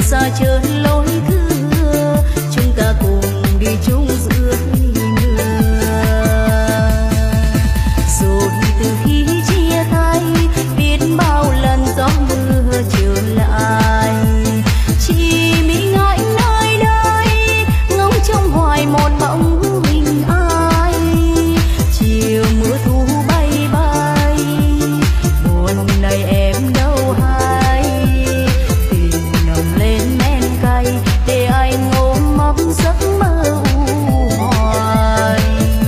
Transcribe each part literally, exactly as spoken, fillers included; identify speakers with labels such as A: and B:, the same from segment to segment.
A: xa chớn lối thưa, chúng ta cùng đi chung dưới mưa. Rồi từ khi chia tay biết bao lần gió mưa trở lại, chỉ nghĩ ngại nơi đây ngóng trông hoài một bóng hình ai. Chiều mưa thu bay bay, buồn này em đâu hay, tình nồng lên men cay để anh ôm ấp giấc mơ u hoài.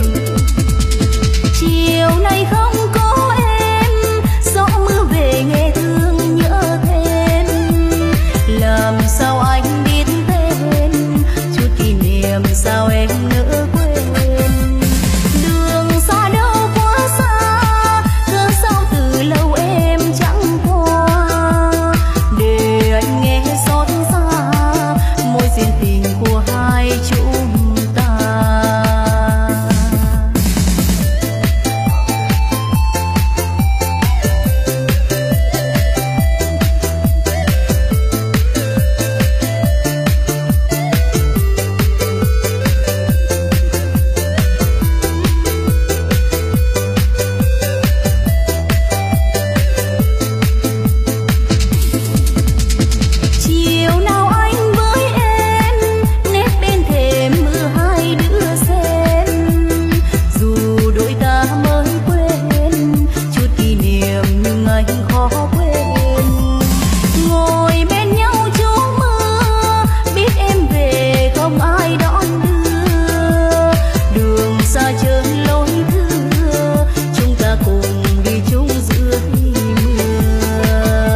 A: Chiều nay không có em, gió mưa về nghe thương nhớ thêm. Làm sao anh biết tên, chút kỷ niệm sao em nỡ quên. Đường xa đâu quá xa, cớ sao từ lâu em chẳng qua. Để anh nghe xót xa mối duyên tình của hai chúng ta. Chiều nào anh với em nép bên thềm mưa hai đứa xem. Dù đôi ta mới quên chút kỷ niệm nhưng anh khó quên. Ngồi bên nhau trú mưa, biết em về không ai đón đưa. Đường xa chớn lối thưa, chúng ta cùng đi chung dưới mưa.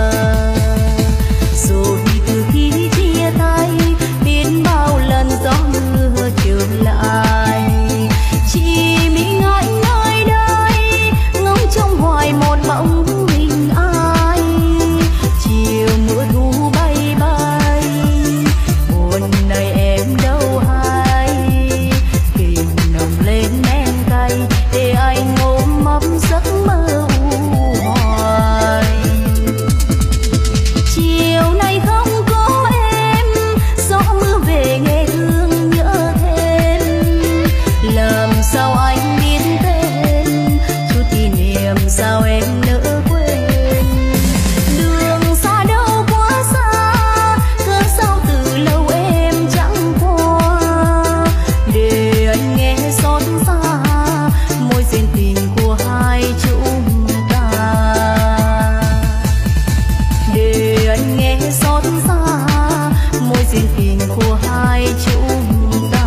A: Rồi từ khi chia tay biết bao lần gió mưa trở lại, chỉ nghĩ ngại nơi đây ngóng trông hoài một bóng hình ai. Chiều mưa thu bay bay, buồn này em đâu hay, tình nồng lên men cay để anh ôm ấp giấc mơ u hoài. Chiều nay không có em, gió mưa về nghe thương nhớ thêm. Làm sao anh biết tên, chút kỷ niệm sao em nỡ quên. Đường xa đâu quá xa, cớ sao từ lâu em chẳng qua. Để anh nghe xót xa mối duyên tình của hai chúng ta. Để anh nghe xót xa mối duyên tình của hai chúng ta.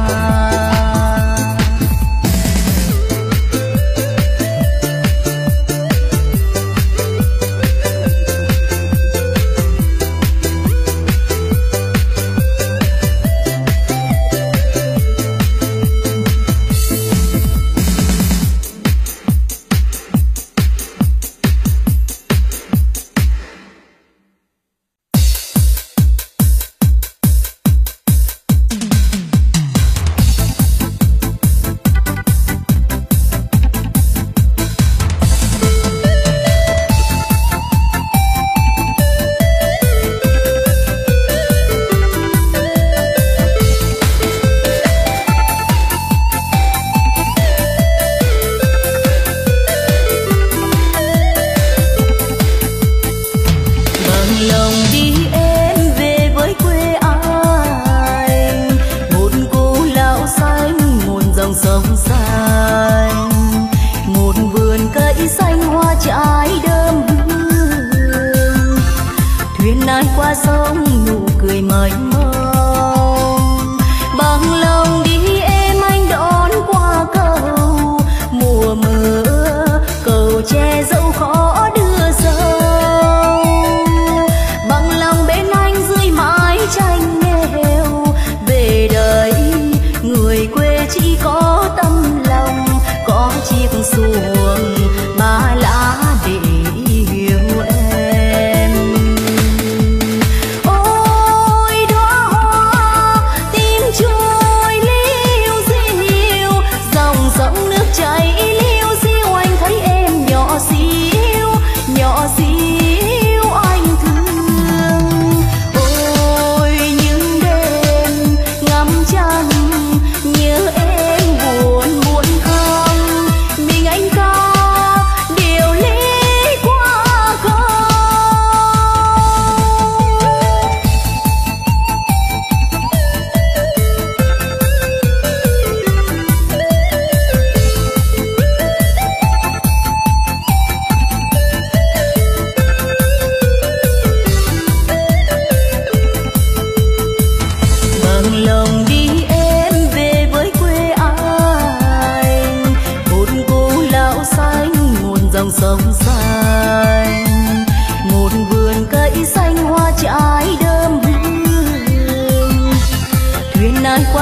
A: Bằng lòng đi em về với quê anh, một cô lão xanh, một dòng sông xanh, một vườn cây xanh hoa trái đơm hương. Thuyền ai qua sông nụ cười mênh mông. Bằng lòng đi em anh đón qua cầu, mùa mưa cầu che dẫu khó đưa dâu. Bằng lòng bên anh dưới mái tranh nghèo, về đây người quê chỉ có tâm lòng, có chiếc xuồng ba lá để yêu em. Ôi đóa hoa tim trôi ly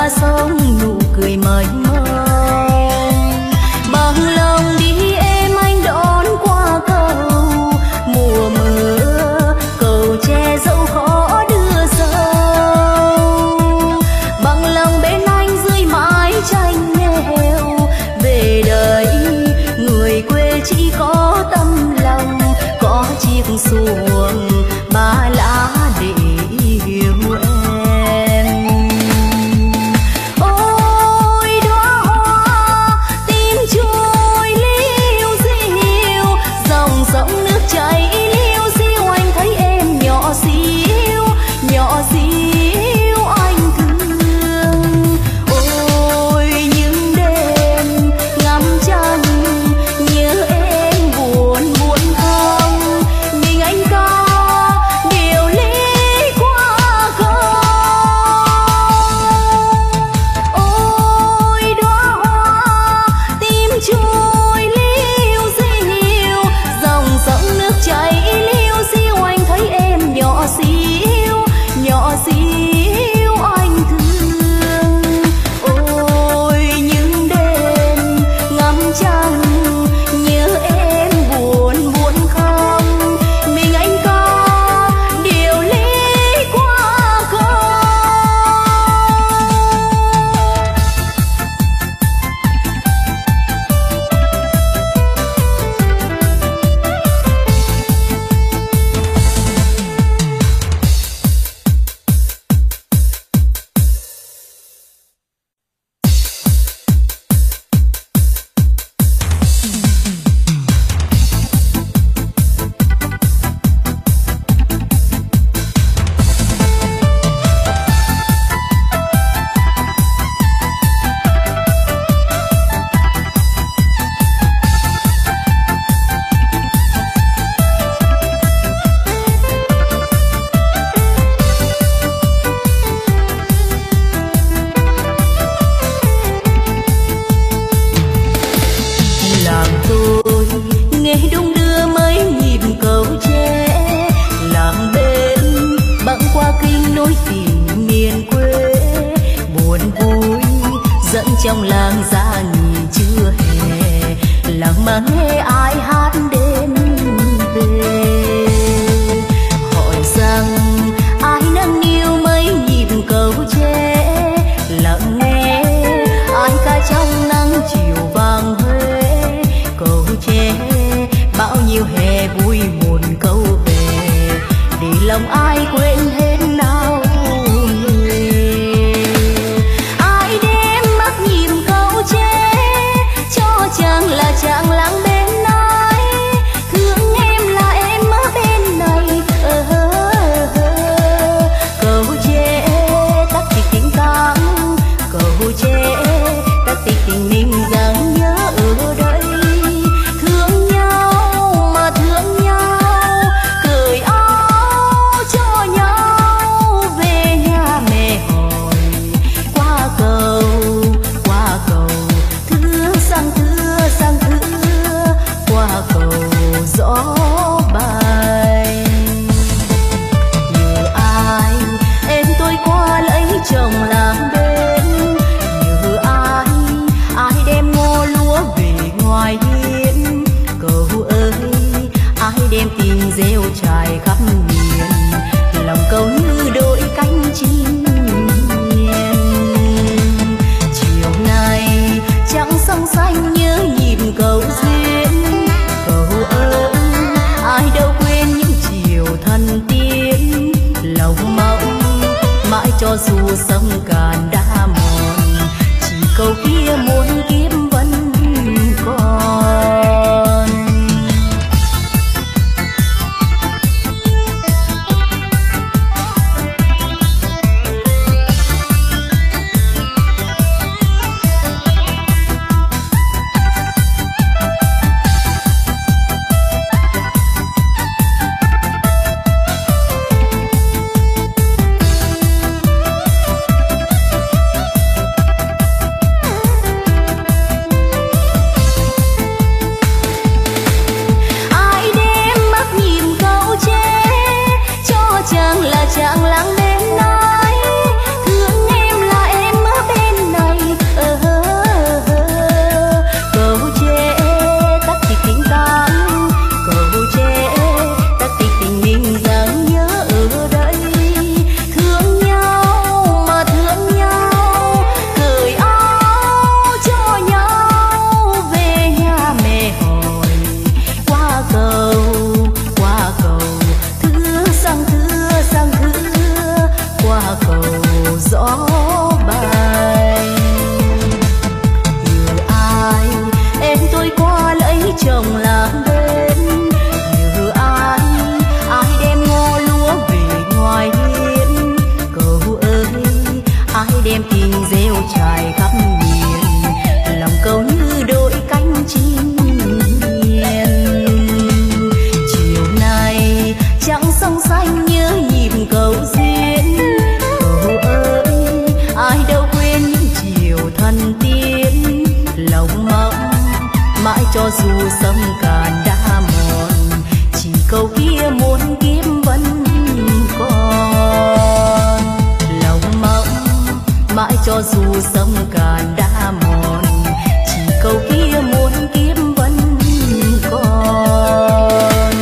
A: qua sông nụ cười mây mông. Bằng lòng đi em anh đón qua cầu, mùa mưa cầu che dẫu khó đưa sâu. Bằng lòng bên anh dưới mái tranh nghèo, về đây người quê chỉ có tâm lòng, có chiếc xuồng ba lá để yêu em. Ôi đóa hoa tim trôi liêu xiêu, dòng sông nước chảy liêu xiêu, anh thấy em nhỏ xíu nhỏ xíu anh thương. Ôi những đêm ngắm trăng nhớ em buồn buồn không, mình anh ca điều lý qua cầu. Ôi đóa hoa tim trôi liêu xiêu, dòng sông nước chảy liêu xiêu, anh thấy em nhỏ xíu nhỏ xíu anh thương. Ôi những đêm ngắm trăng nhớ em buồn buồn không, mình anh ca điều lý qua cầu. Làm tôi nghe đung đưa mấy nhịp cầu tre, làm bên băng qua kinh nối tìm miền quê. Buồn vui dẫn trong làng ra nghỉ trưa hè, làng mà nghe ai hát đến về. Hỏi rằng ai nâng niu mấy nhịp cầu tre, lặng nghe ai ca trong nắng chiều vàng Huế. Cầu tre bao nhiêu hè vui buồn câu về, để lòng ai quên hết nào người. Ai đêm bắt nhịp cầu tre, cho chàng là chàng lắng bên ai, thương em là em ở bên này. ờ, ờ, ờ. Cầu tre tắt tịch tình tang, cầu tre tắt tịch tình mình rằng nhớ ở đây. Thương nhau mà thương nhau, cởi áo cho nhau về nhà mẹ hỏi. Qua cầu qua cầu thưa sang thưa sang thưa, qua cầu gió bay. Nhờ ai em tôi qua lấy chồng làm bên, nhờ ai ai đem ngô lúa về ngoài hiên. Cầu ơi ai đem tin rêu trải khắp miền, lòng cầu như đôi cánh chim hiền. Chiều nay trăng sông xanh nhớ nhịp cầu duyên. Cầu ơi ai đâu quên những chiều thân tiên, lòng mong mãi cho dù sông cạn đã mòn, chỉ cầu kia muôn kiếp vẫn còn. cho dù sông cạn đã mòn, chỉ câu kia muốn kiếp vẫn còn.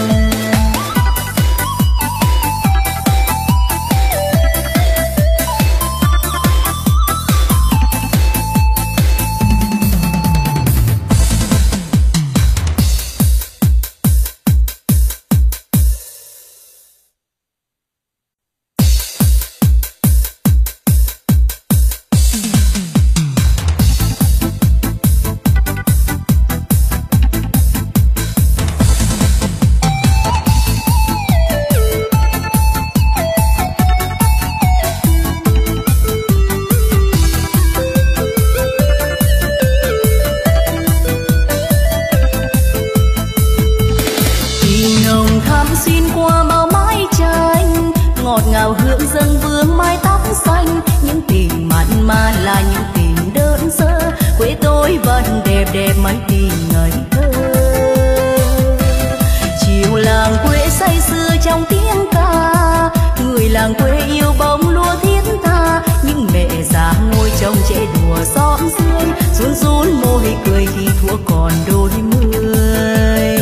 A: Đẹp mấy tình ngây thơ, chiều làng quê say sưa trong tiếng ca, người làng quê yêu bóng lúa thiết tha. Những mẹ già ngồi trông trẻ đùa xóm dưới, run run môi cười khi thua còn đôi mươi.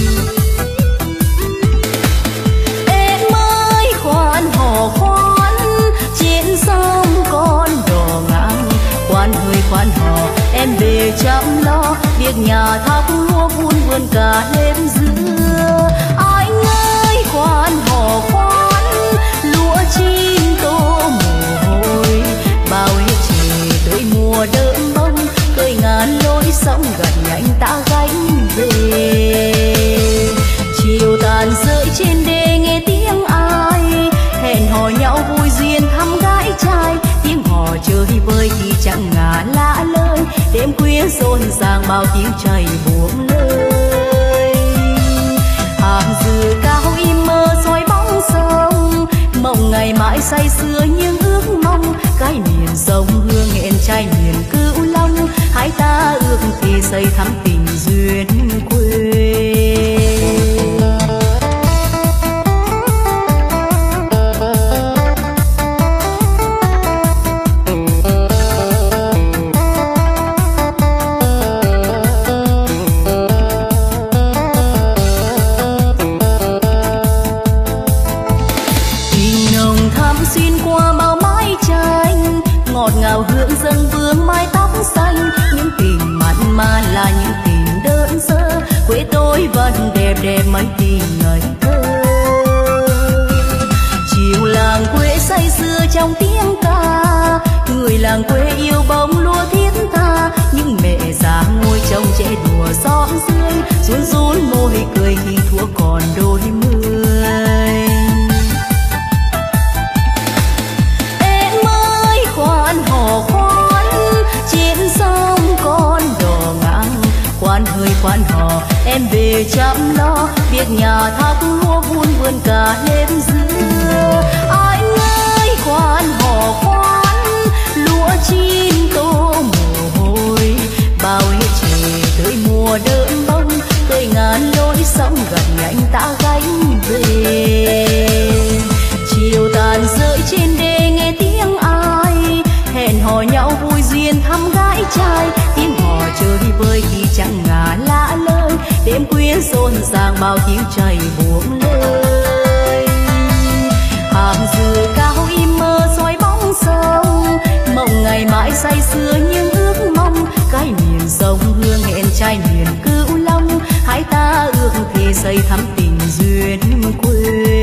A: Em ơi khoan hò khoan, trên sông con đò ngang, khoan hơi khoan hò em về chăm lo việc nhà thóc lúa vun vườn cả đêm dưa. Anh ơi khoan hò khoan, lúa chín tô mồ hôi, bao hết trời tới mùa đơm bông, cười ngàn lối sông gần nhanh ta gánh về. Chiều tàn rơi trên đê nghe tiếng ai hẹn hò nhau vui duyên thăm gái trai, tiếng hò chơi vơi khi chẳng ngả lạ lời, đêm khuya rộn ràng bao tiếng chảy buông lời. Hàng dừa cao im mơ soi bóng sông, mộng ngày mãi say sưa nhưng ước mong cái miền sông hương hẹn trai miền Cửu Long, hai ta ước thì xây thắm tình duyên quê. Ngọt ngào hương dâng vương mái tóc xanh, những tình mặn mà là những tình đơn sơ, quê tôi vẫn đẹp đẹp mấy tình ngây thơ. Chiều làng quê say sưa trong tiếng ca, người làng quê yêu bóng lúa thiết tha. Những mẹ già ngồi trông trẻ đùa xóm dưới, run run môi cười khi thua còn đôi mươi. Khoan hò khoan, trên sông con đò ngang, khoan hơi khoan hò em về chăm lo việc nhà thóc lúa vun vườn cả đêm dưa. Anh ơi khoan hò khoan, lúa chín tô mồ hôi, bao hết trời tới mùa đơm bông, cười ngàn lối sông gần nhanh ta gánh về. Chiều tàn rơi trên đê nghe tiếng ai hẹn hò nhau vui duyên thăm gái trai, tiếng hò chơi vơi khi chẳng ngả lạ lời, đêm khuya rộn ràng bao tiếng chảy buông lời. Hàng dừa cao im mơ soi bóng sông, mộng ngày mãi say sưa nhưng ước mong cái miền sông hương hẹn trai miền Cửu Long, hai ta ước thề xây thắm tình duyên quê.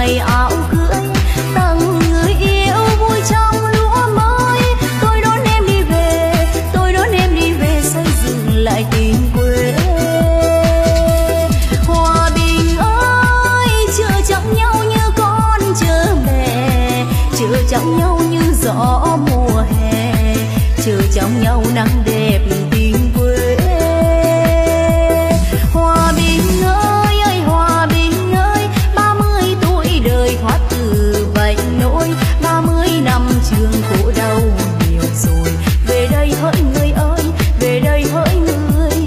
A: may áo cưới tặng người yêu vui trong lúa mới. Tôi đón em đi về, tôi đón em đi về xây dựng lại tình quê. Hòa bình ơi, chờ chẳng nhau như con chờ mẹ, chờ chẳng nhau như gió mùa hè, chờ trong nhau nắng đẹp tình quê. Hòa bình ơi ơi hòa bình ơi, ba mươi tuổi đời thoát từ vậy nỗi, ba mươi năm trường khổ đau nhiều rồi. Về đây hỡi người ơi, về đây hỡi người ơi.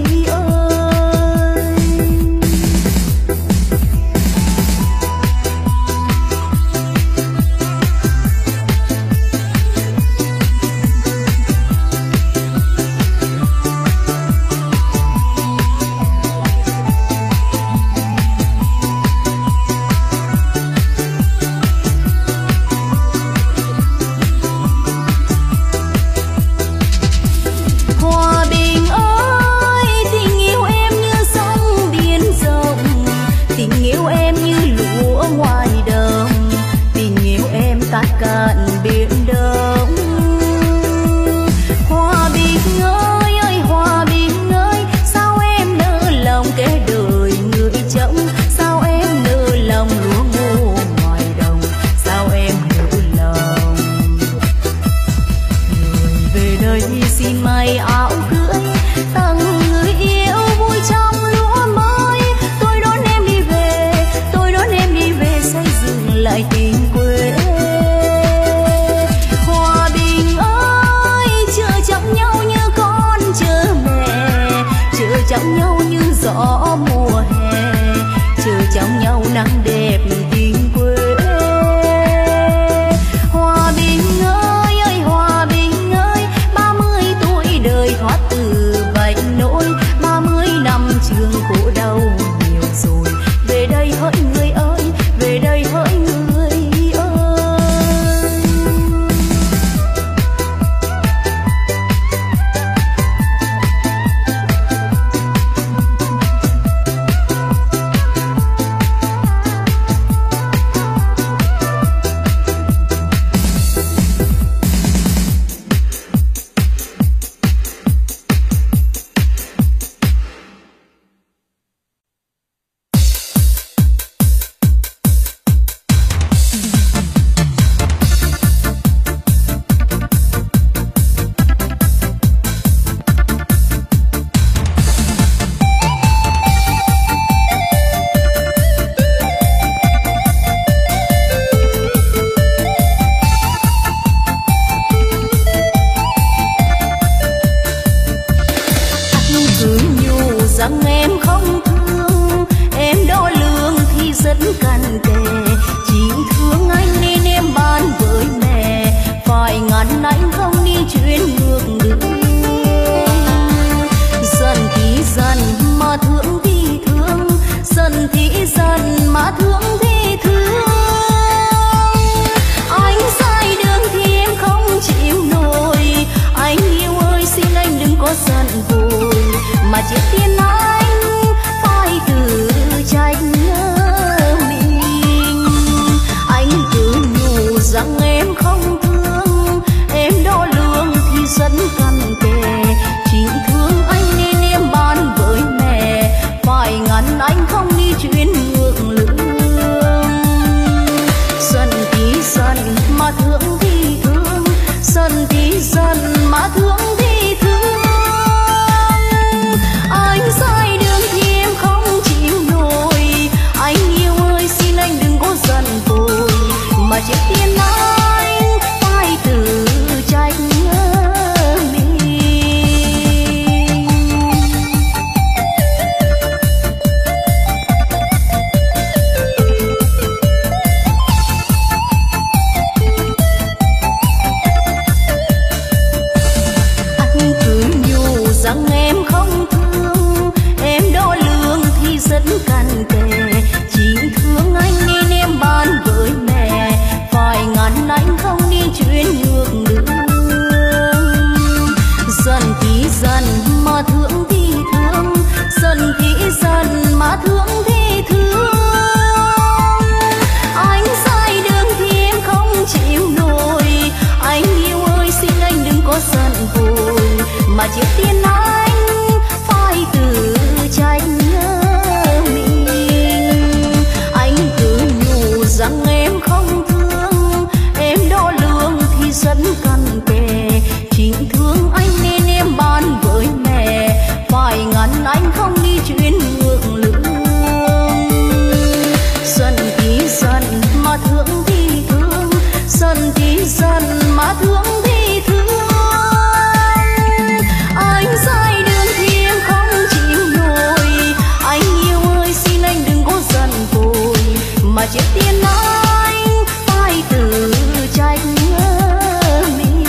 A: Cạn biển đông. Hòa bình ơi ơi hòa bình ơi, sao em nỡ lòng kẻ đời người chồng, sao em nỡ lòng lúa ngô ngoài đồng, sao em nỡ lòng. Người về đây xin may áo cưới tặng người yêu vui trong lúa mới. Tôi đón em đi về, tôi đón em đi về xây dựng lại tình quê. Trong nhau như gió mùa hè, chờ trong nhau nắng đẹp tình quê. Hòa bình ơi ơi hòa bình ơi, ba mươi tuổi đời thoát từ vậy nỗi, ba mươi năm trường khổ đau nhiều rồi. Về đây hỡi người ơi, về đây hỡi người ơi. Thương thì dần mà thương thì thương, anh chiếc tiên anh phải tự trách mình.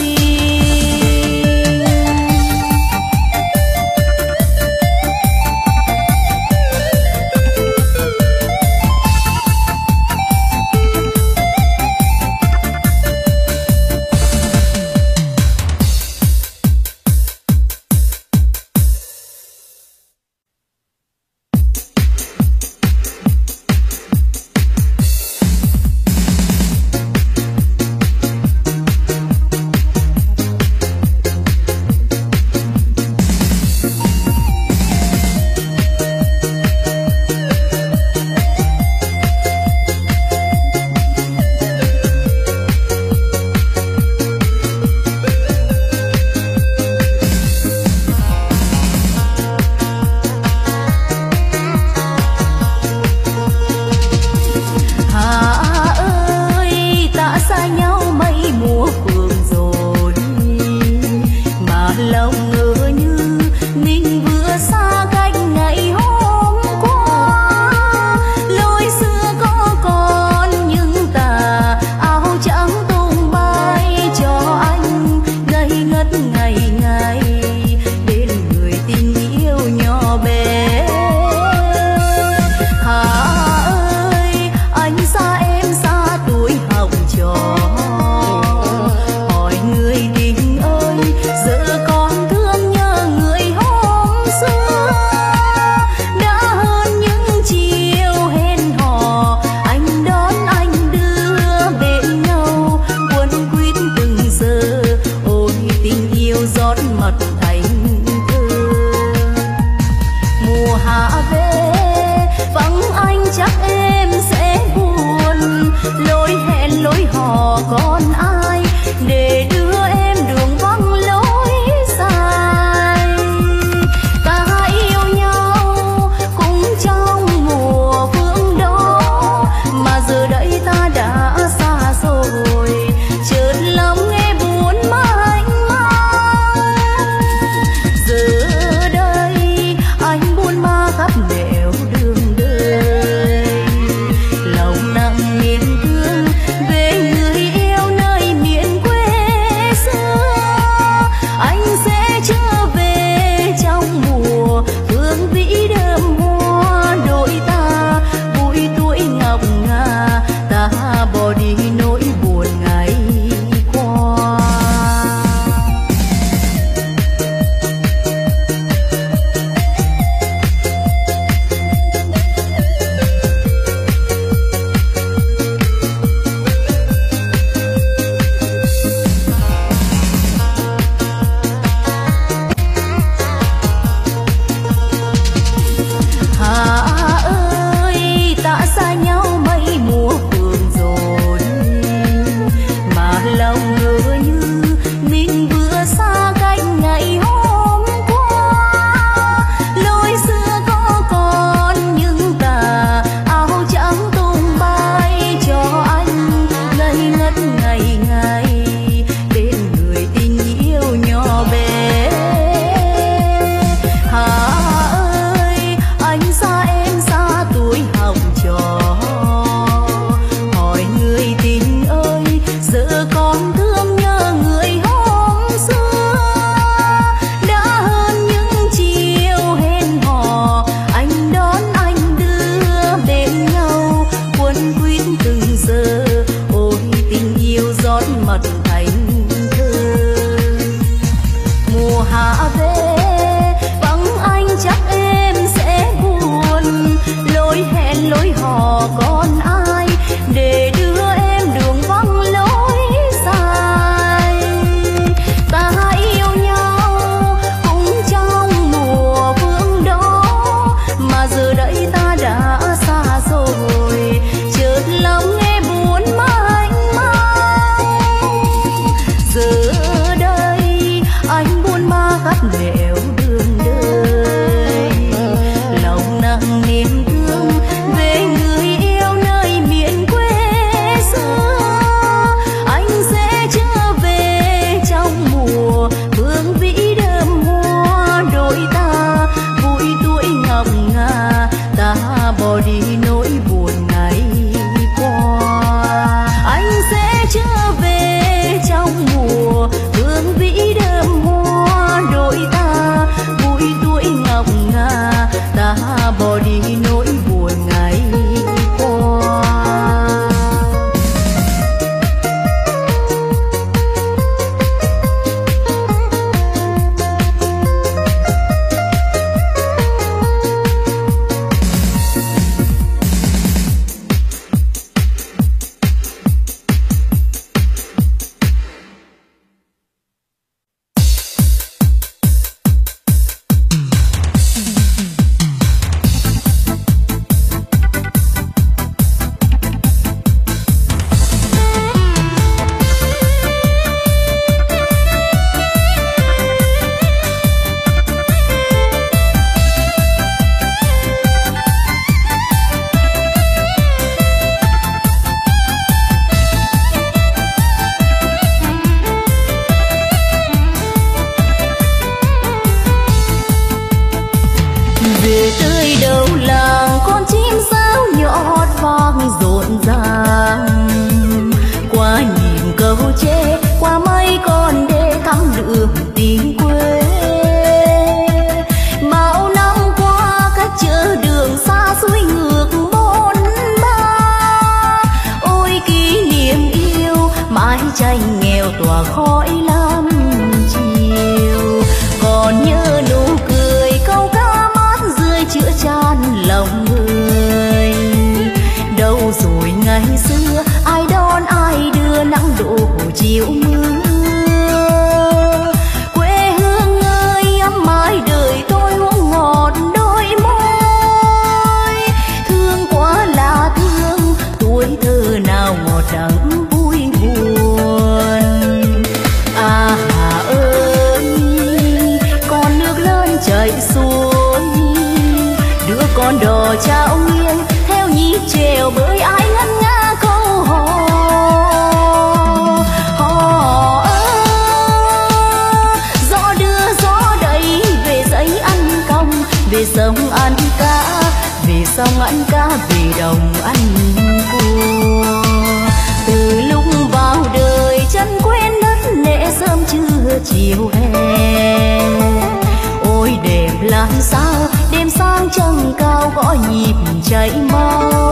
A: về đồng anh cua. Từ lúc vào đời chân quen đất nễ sớm trưa chiều hè, ôi đẹp làm sao đêm sang trăng cao gõ nhịp chảy máu.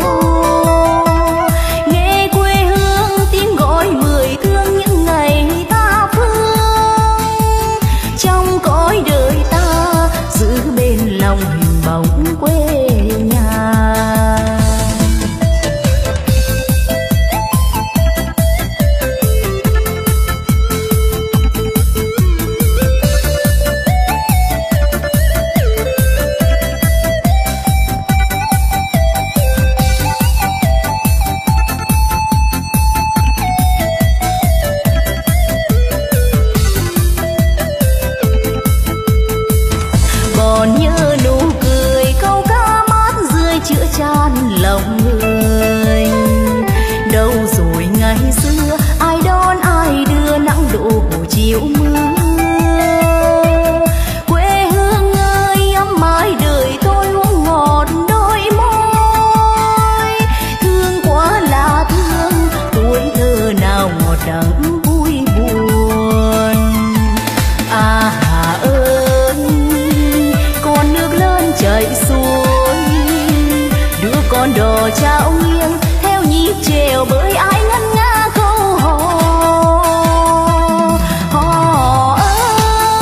A: Nghe quê hương tiếng gọi mười thương những ngày ta phương, trong cõi đời ta giữ bên lòng hình bóng quê nhà. Còn nhớ nụ cười câu ca mát rơi chữa chan lòng người. Đâu rồi ngày xưa ai đón ai đưa nắng đổ chiều mưa. Quê hương ơi ấm mãi đời tôi uống ngọt đôi môi. Thương quá là thương tuổi thơ nào ngọt đắng vui buồn. À Hà ơi con nước lớn chảy xuôi, đứa con đò trao nghiêng theo nhịp chèo bởi ai ngân nga câu hò. Hò ơ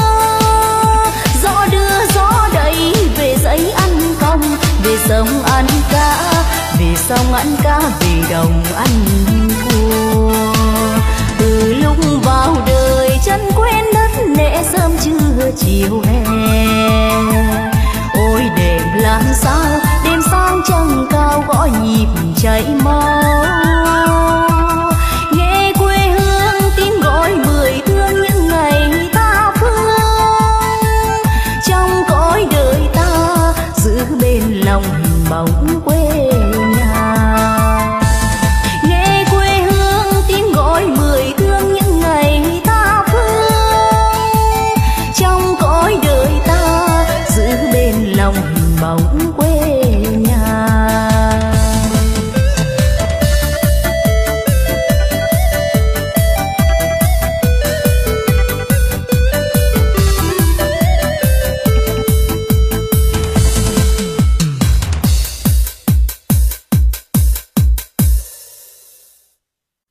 A: gió đưa gió đẩy về dãy ăn cong, về sông ăn cá, về sông ăn cá, về đồng ăn cua. Từ lúc vào đời chân quen đất nễ sớm trưa chiều hè, ôi đẹp làm sao đêm sang trăng cao gõ